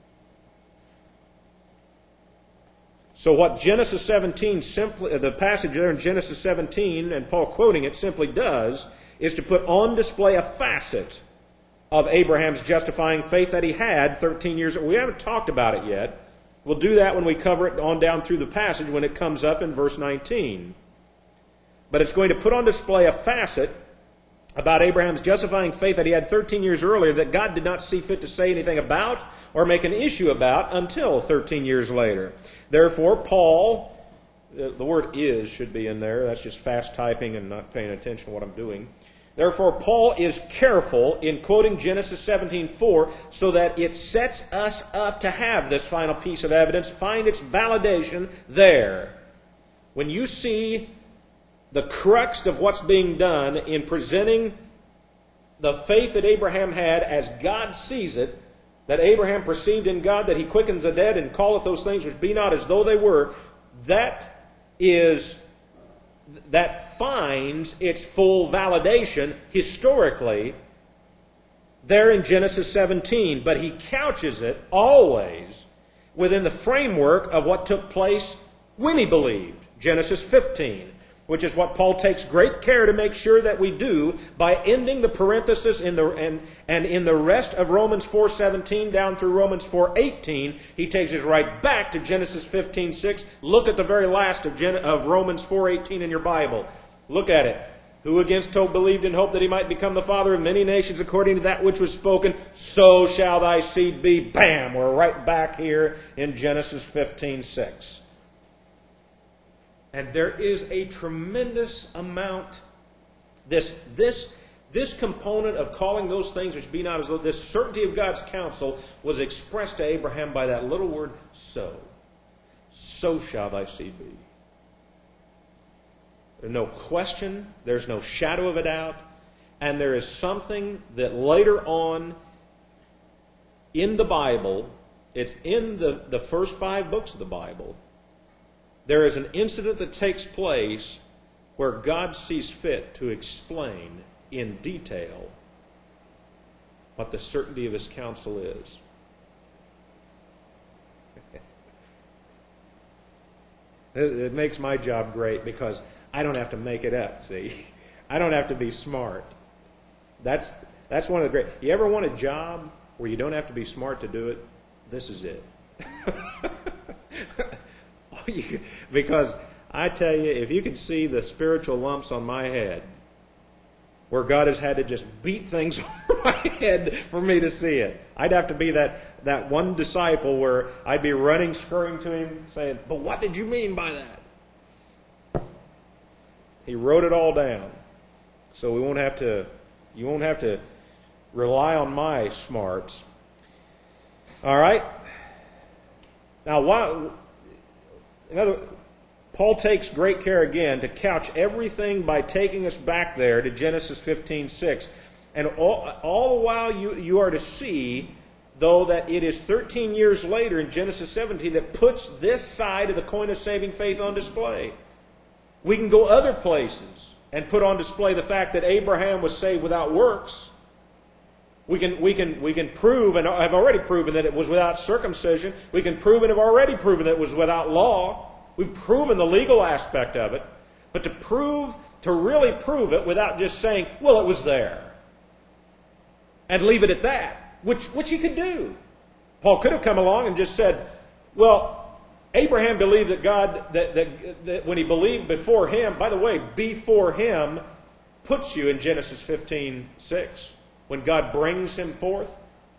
So what Genesis seventeen simply, the passage there in Genesis seventeen, and Paul quoting it, simply does is to put on display a facet of Abraham's justifying faith that he had thirteen years ago. We haven't talked about it yet. We'll do that when we cover it on down through the passage when it comes up in verse nineteen. But it's going to put on display a facet about Abraham's justifying faith that he had thirteen years earlier that God did not see fit to say anything about or make an issue about until thirteen years later. Therefore, Paul, the word is should be in there. That's just fast typing and not paying attention to what I'm doing. Therefore, Paul is careful in quoting Genesis seventeen four so that it sets us up to have this final piece of evidence, find its validation there. When you see the crux of what's being done in presenting the faith that Abraham had as God sees it, that Abraham perceived in God that he quickens the dead and calleth those things which be not as though they were, that is... that finds its full validation historically there in Genesis seventeen. But he couches it always within the framework of what took place when he believed, Genesis fifteen, which is what Paul takes great care to make sure that we do by ending the parenthesis in the and, and in the rest of Romans four seventeen down through Romans four eighteen. He takes us right back to Genesis fifteen six. Look at the very last of, Gen, of Romans four eighteen in your Bible. Look at it. Who against hope believed in hope that he might become the father of many nations according to that which was spoken, so shall thy seed be. Bam! We're right back here in Genesis fifteen six. And there is a tremendous amount, this, this, this component of calling those things which be not as though, this certainty of God's counsel was expressed to Abraham by that little word, so. So shall thy seed be. There's no question, there's no shadow of a doubt, and there is something that later on in the Bible, it's in the, the first five books of the Bible, there is an incident that takes place where God sees fit to explain in detail what the certainty of his counsel is. It makes my job great because I don't have to make it up, see? I don't have to be smart. That's, that's one of the great... You ever want a job where you don't have to be smart to do it? This is it. Because I tell you, if you could see the spiritual lumps on my head, where God has had to just beat things over my head for me to see it. I'd have to be that, that one disciple where I'd be running, scurrying to him, saying, but what did you mean by that? He wrote it all down. So we won't have to, you won't have to rely on my smarts. All right? Now, why, in other Paul takes great care again to couch everything by taking us back there to Genesis fifteen six. And all, all the while you, you are to see, though, that it is thirteen years later in Genesis seventeen that puts this side of the coin of saving faith on display. We can go other places and put on display the fact that Abraham was saved without works. We can, we can, we can prove, and have already proven, that it was without circumcision. We can prove and have already proven that it was without law. We've proven the legal aspect of it. But to prove, to really prove it without just saying, well, it was there, and leave it at that, which, which he could do. Paul could have come along and just said, well, Abraham believed that God, that, that, that when he believed before him, by the way, before him puts you in Genesis fifteen six, when God brings him forth.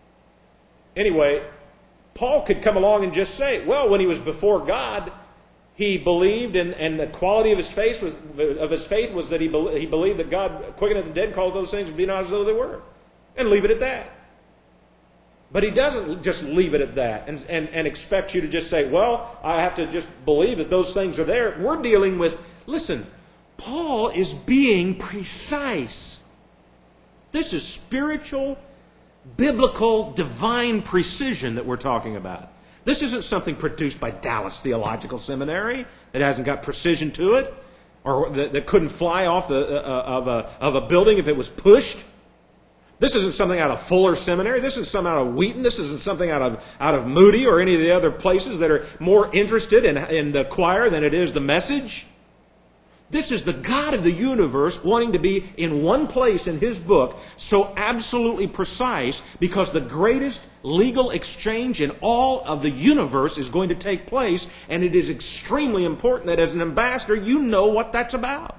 Anyway, Paul could come along and just say, well, when he was before God, he believed, and, and the quality of his faith was of his faith was that he, be, he believed that God quickeneth the dead and called those things to be not as though they were. And leave it at that. But he doesn't just leave it at that and, and, and expect you to just say, well, I have to just believe that those things are there. We're dealing with, listen, Paul is being precise. This is spiritual, biblical, divine precision that we're talking about. This isn't something produced by Dallas Theological Seminary that hasn't got precision to it, or that, that couldn't fly off the, uh, of, a, of a building if it was pushed. This isn't something out of Fuller Seminary. This isn't something out of Wheaton. This isn't something out of, out of Moody or any of the other places that are more interested in, in the choir than it is the message. This is the God of the universe wanting to be in one place in His book, so absolutely precise, because the greatest legal exchange in all of the universe is going to take place, and it is extremely important that as an ambassador you know what that's about.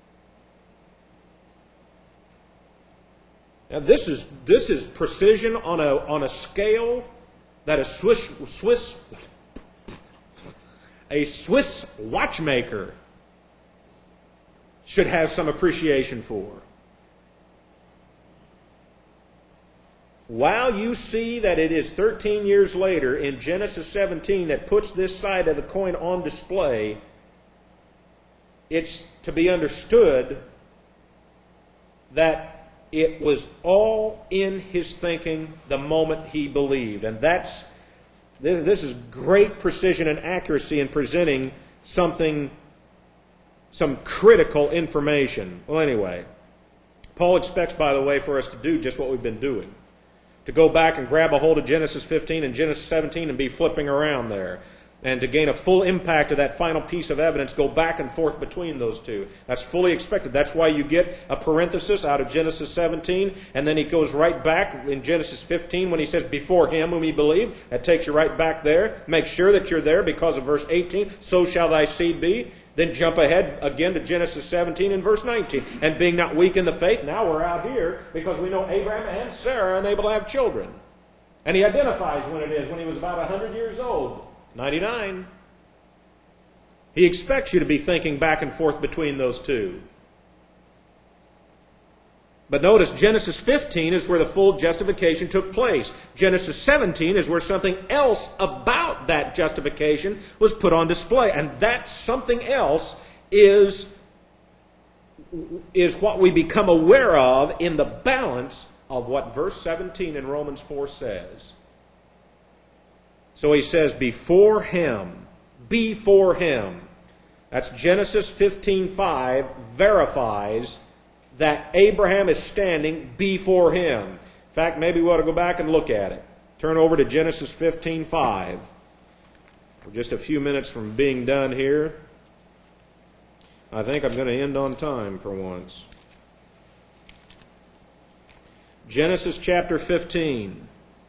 Now this is this is precision on a on a scale that a Swiss Swiss a Swiss watchmaker should have some appreciation for. While you see that it is thirteen years later in Genesis seventeen that puts this side of the coin on display, it's to be understood that it was all in his thinking the moment he believed. And that's this is great precision and accuracy in presenting something, some critical information. Well, anyway, Paul expects, by the way, for us to do just what we've been doing. To go back and grab a hold of Genesis fifteen and Genesis seventeen and be flipping around there. And to gain a full impact of that final piece of evidence, go back and forth between those two. That's fully expected. That's why you get a parenthesis out of Genesis seventeen, and then he goes right back in Genesis fifteen when he says, before him whom he believed. That takes you right back there. Make sure that you're there because of verse eighteen, so shall thy seed be. Then jump ahead again to Genesis seventeen and verse nineteen. And being not weak in the faith, now we're out here because we know Abraham and Sarah are unable to have children. And he identifies when it is, when he was about one hundred years old. ninety-nine. He expects you to be thinking back and forth between those two. But notice Genesis fifteen is where the full justification took place. Genesis seventeen is where something else about that justification was put on display. And that something else is, is what we become aware of in the balance of what verse seventeen in Romans four says. So he says, before him, before him. That's Genesis fifteen five verifies that Abraham is standing before him. In fact, maybe we ought to go back and look at it. Turn over to Genesis fifteen five. We're just a few minutes from being done here. I think I'm going to end on time for once. Genesis chapter fifteen.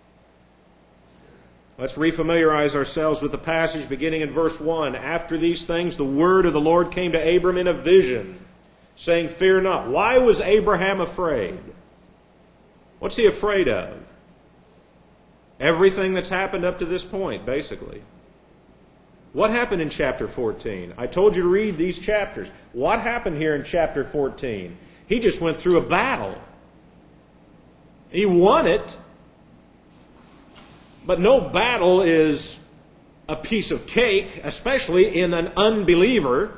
Let's refamiliarize ourselves with the passage beginning in verse one. After these things, the word of the Lord came to Abram in a vision. saying, fear not. Why was Abraham afraid? What's he afraid of? Everything that's happened up to this point, basically. What happened in chapter fourteen? I told you to read these chapters. What happened here in chapter fourteen? He just went through a battle. He won it. But no battle is a piece of cake, especially in an unbeliever.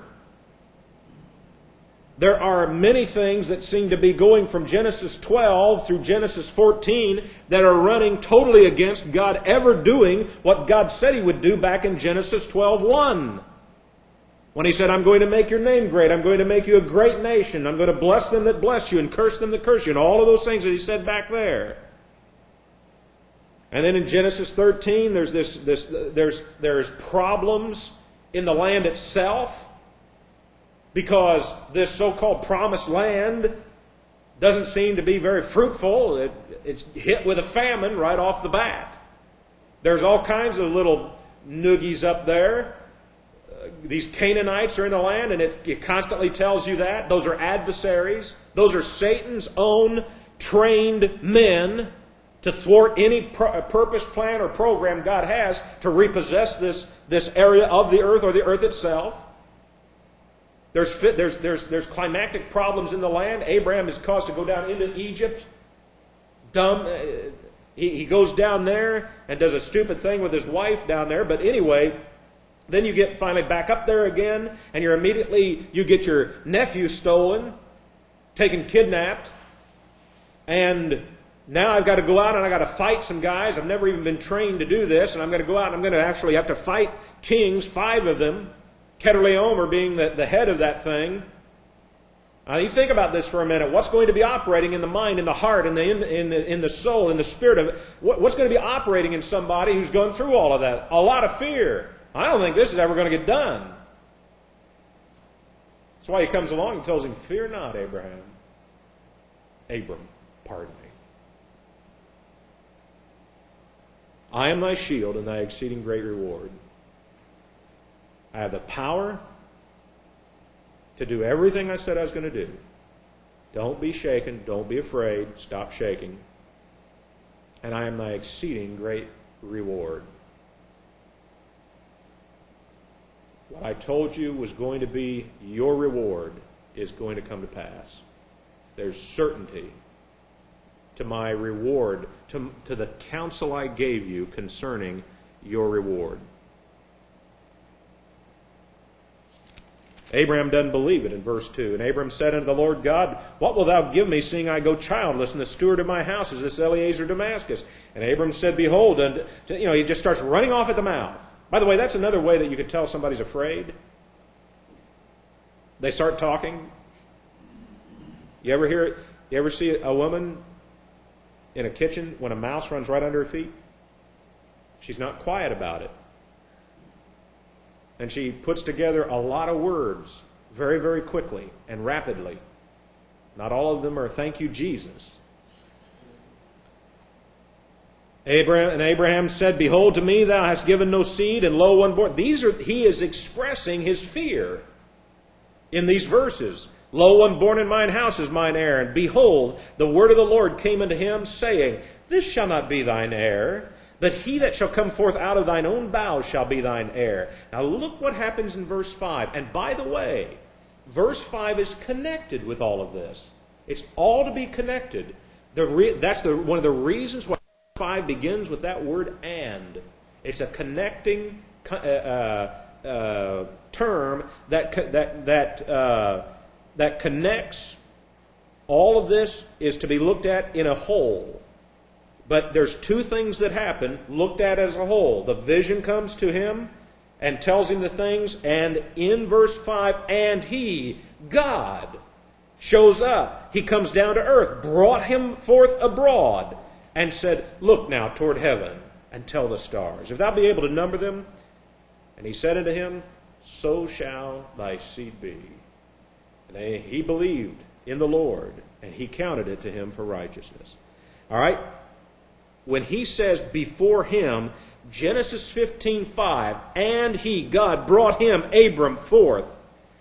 There are many things that seem to be going from Genesis twelve through Genesis fourteen that are running totally against God ever doing what God said He would do back in Genesis twelve one. When He said, I'm going to make your name great, I'm going to make you a great nation, I'm going to bless them that bless you and curse them that curse you, and all of those things that He said back there. And then in Genesis thirteen, there's this, this there's there's problems in the land itself, because this so-called promised land doesn't seem to be very fruitful. It, it's hit with a famine right off the bat. There's all kinds of little noogies up there. Uh, these Canaanites are in the land, and it, it constantly tells you that. Those are adversaries. Those are Satan's own trained men to thwart any pr- purpose, plan, or program God has to repossess this, this area of the earth or the earth itself. There's, there's, there's, there's climactic problems in the land. Abraham is caused to go down into Egypt. Dumb. He, he goes down there and does a stupid thing with his wife down there. But anyway, then you get finally back up there again, and you're immediately, you get your nephew stolen, taken kidnapped, and now I've got to go out and I've got to fight some guys. I've never even been trained to do this, and I'm going to go out and I'm going to actually have to fight kings, five of them. Kedorlaomer being the, the head of that thing. Now you think about this for a minute. What's going to be operating in the mind, in the heart, in the in, in the in the soul, in the spirit of it? What, what's going to be operating in somebody who's gone through all of that? A lot of fear. I don't think this is ever going to get done. That's why he comes along and tells him, fear not, Abraham. Abram, pardon me. I am thy shield and thy exceeding great reward. I have the power to do everything I said I was going to do. Don't be shaken. Don't be afraid. Stop shaking. And I am thy exceeding great reward. What I told you was going to be your reward is going to come to pass. There's certainty to my reward, to, to the counsel I gave you concerning your reward. Abraham doesn't believe it in verse two. And Abraham said unto the Lord God, what wilt thou give me, seeing I go childless, and the steward of my house is this Eliezer Damascus? And Abraham said, behold, and you know, he just starts running off at the mouth. By the way, that's another way that you could tell somebody's afraid. They start talking. You ever hear, you ever see a woman in a kitchen when a mouse runs right under her feet? She's not quiet about it. And she puts together a lot of words very, very quickly and rapidly. Not all of them are thank you, Jesus. Abraham, and Abraham said, behold, to me thou hast given no seed, and lo, one born. These are, he is expressing his fear in these verses. Lo, one born in mine house is mine heir. And behold, the word of the Lord came unto him, saying, this shall not be thine heir, but he that shall come forth out of thine own bowels shall be thine heir. Now look what happens in verse five. And by the way, verse five is connected with all of this. It's all to be connected. The re- that's the, one of the reasons why verse five begins with that word and. It's a connecting uh, uh, uh, term that, that, that, uh, that connects. All of this is to be looked at in a whole. But there's two things that happen, looked at as a whole. The vision comes to him and tells him the things, and in verse five, and he, God, shows up. He comes down to earth, brought him forth abroad, and said, look now toward heaven, and tell the stars, if thou be able to number them. And he said unto him, so shall thy seed be. And he believed in the Lord, and he counted it to him for righteousness. All right? When he says before him, Genesis fifteen five, and he, God, brought him, Abram, forth.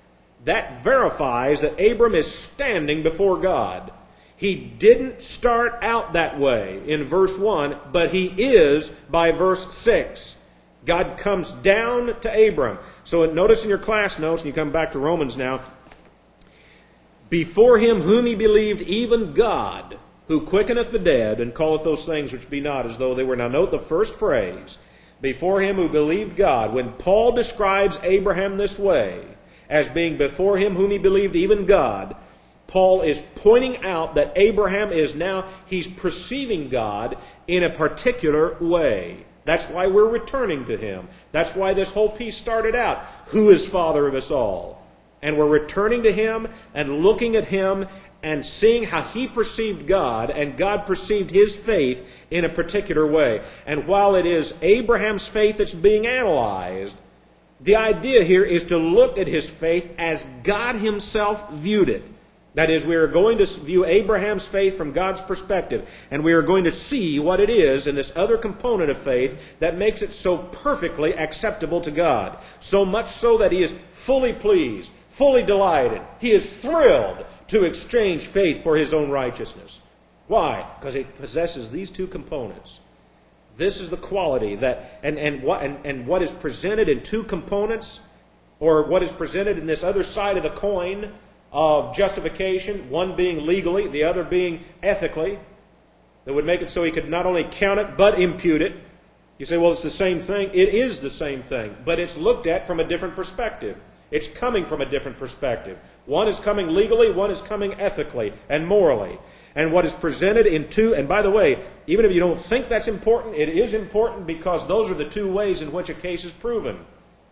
that verifies that Abram is standing before God. He didn't start out that way in verse one, but he is by verse six. God comes down to Abram. So notice in your class notes, and you come back to Romans now, before him whom he believed, even God, who quickeneth the dead, and calleth those things which be not as though they were. Now note the first phrase, before him who believed God. When Paul describes Abraham this way, as being before him whom he believed, even God, Paul is pointing out that Abraham is now, he's perceiving God in a particular way. That's why we're returning to him. That's why this whole piece started out. Who is Father of us all? And we're returning to him and looking at him and seeing how he perceived God, and God perceived his faith in a particular way. And while it is Abraham's faith that's being analyzed, the idea here is to look at his faith as God himself viewed it. That is, we are going to view Abraham's faith from God's perspective, and we are going to see what it is in this other component of faith that makes it so perfectly acceptable to God. So much so that he is fully pleased, fully delighted. He is thrilled to exchange faith for his own righteousness. Why? Because it possesses these two components. This is the quality that, and, and, what, and, and what is presented in two components, or what is presented in this other side of the coin of justification, one being legally, the other being ethically, that would make it so he could not only count it, but impute it. You say, well, it's the same thing. It is the same thing, but it's looked at from a different perspective. It's coming from a different perspective. One is coming legally, one is coming ethically and morally. And what is presented in two, and by the way, even if you don't think that's important, it is important because those are the two ways in which a case is proven.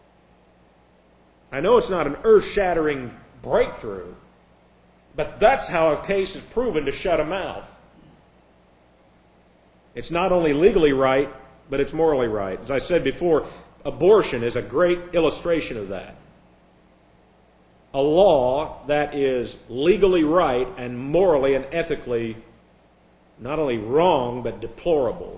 I know it's not an earth-shattering breakthrough, but that's how a case is proven to shut a mouth. It's not only legally right, but it's morally right. As I said before, abortion is a great illustration of that. A law that is legally right and morally and ethically not only wrong, but deplorable.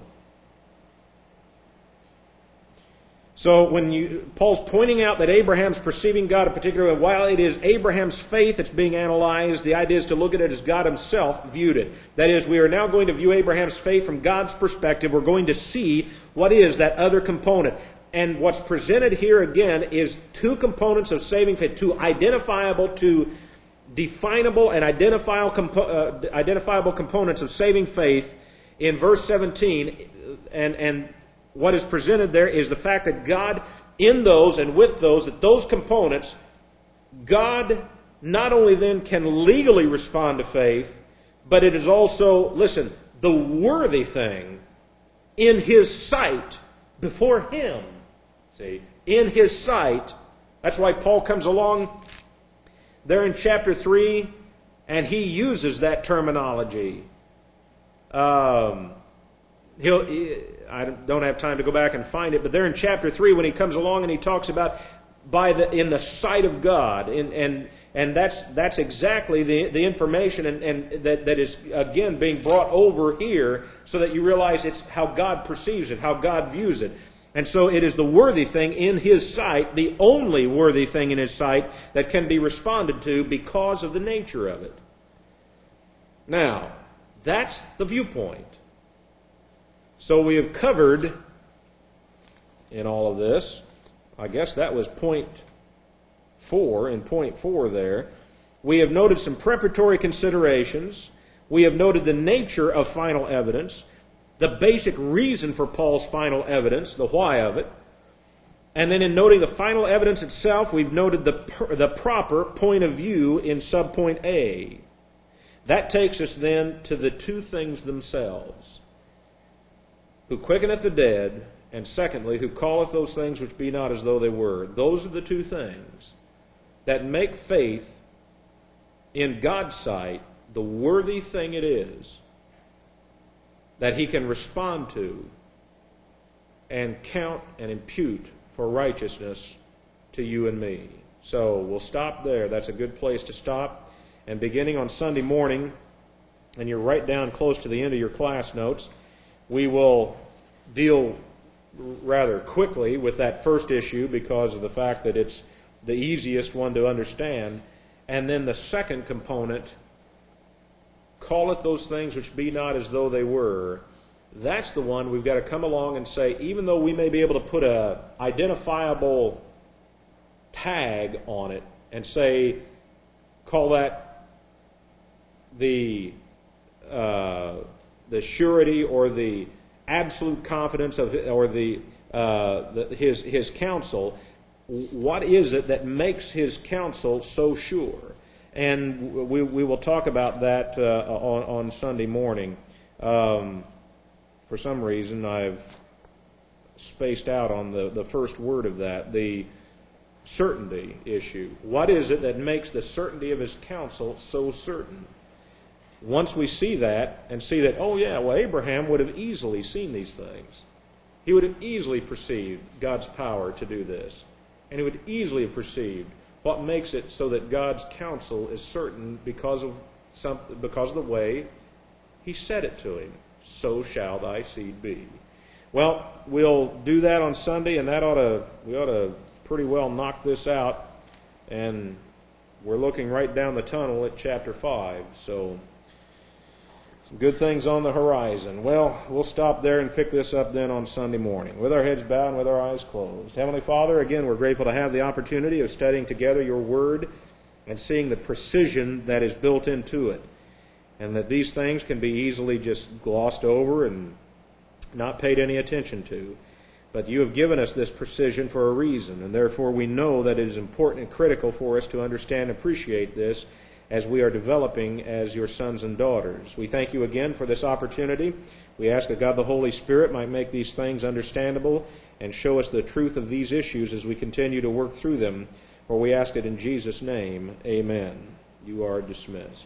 So when you, Paul's pointing out that Abraham's perceiving God a particular way, while it is Abraham's faith that's being analyzed, the idea is to look at it as God himself viewed it. That is, we are now going to view Abraham's faith from God's perspective. We're going to see what is that other component. And what's presented here again is two components of saving faith, two identifiable, two definable and identifiable, compo- uh, identifiable components of saving faith in verse seventeen. And, and what is presented there is the fact that God, in those and with those, that those components, God not only then can legally respond to faith, but it is also, listen, the worthy thing in his sight before him. See, in his sight. That's why Paul comes along there in chapter three, and he uses that terminology. Um, he'll, I don't have time to go back and find it, but there in chapter three, when he comes along and he talks about by the in the sight of God, and and and that's that's exactly the the information and, and that that is again being brought over here, so that you realize it's how God perceives it, how God views it. And so it is the worthy thing in his sight, the only worthy thing in his sight that can be responded to because of the nature of it. Now, that's the viewpoint. So we have covered in all of this, I guess that was point four, in point four there, we have noted some preparatory considerations. We have noted the nature of final evidence, the basic reason for Paul's final evidence, the why of it. And then in noting the final evidence itself, we've noted the, the proper point of view in subpoint A. That takes us then to the two things themselves. Who quickeneth the dead, and secondly, who calleth those things which be not as though they were. Those are the two things that make faith in God's sight the worthy thing it is that he can respond to and count and impute for righteousness to you and me. So we'll stop there. That's a good place to stop. And beginning on Sunday morning, and you're right down close to the end of your class notes, we will deal rather quickly with that first issue because of the fact that it's the easiest one to understand. And then the second component, calleth those things which be not as though they were. That's the one we've got to come along and say, even though we may be able to put a identifiable tag on it and say, call that the uh, the surety or the absolute confidence of, or the, uh, the his his counsel. What is it that makes his counsel so sure? And we we will talk about that uh, on on Sunday morning. Um, For some reason, I've spaced out on the, the first word of that, the certainty issue. What is it that makes the certainty of his counsel so certain? Once we see that and see that, oh yeah, well, Abraham would have easily seen these things. He would have easily perceived God's power to do this. And he would easily have perceived what makes it so that God's counsel is certain because of some, because of the way he said it to him. So shall thy seed be. Well, we'll do that on Sunday, and that ought to we ought to pretty well knock this out. And we're looking right down the tunnel at chapter five. So some good things on the horizon. Well, we'll stop there and pick this up then on Sunday morning, with our heads bowed and with our eyes closed. Heavenly Father, again, we're grateful to have the opportunity of studying together your word and seeing the precision that is built into it. And that these things can be easily just glossed over and not paid any attention to. But you have given us this precision for a reason, and therefore we know that it is important and critical for us to understand and appreciate this as we are developing as your sons and daughters. We thank you again for this opportunity. We ask that God the Holy Spirit might make these things understandable and show us the truth of these issues as we continue to work through them. For we ask it in Jesus' name. Amen. You are dismissed.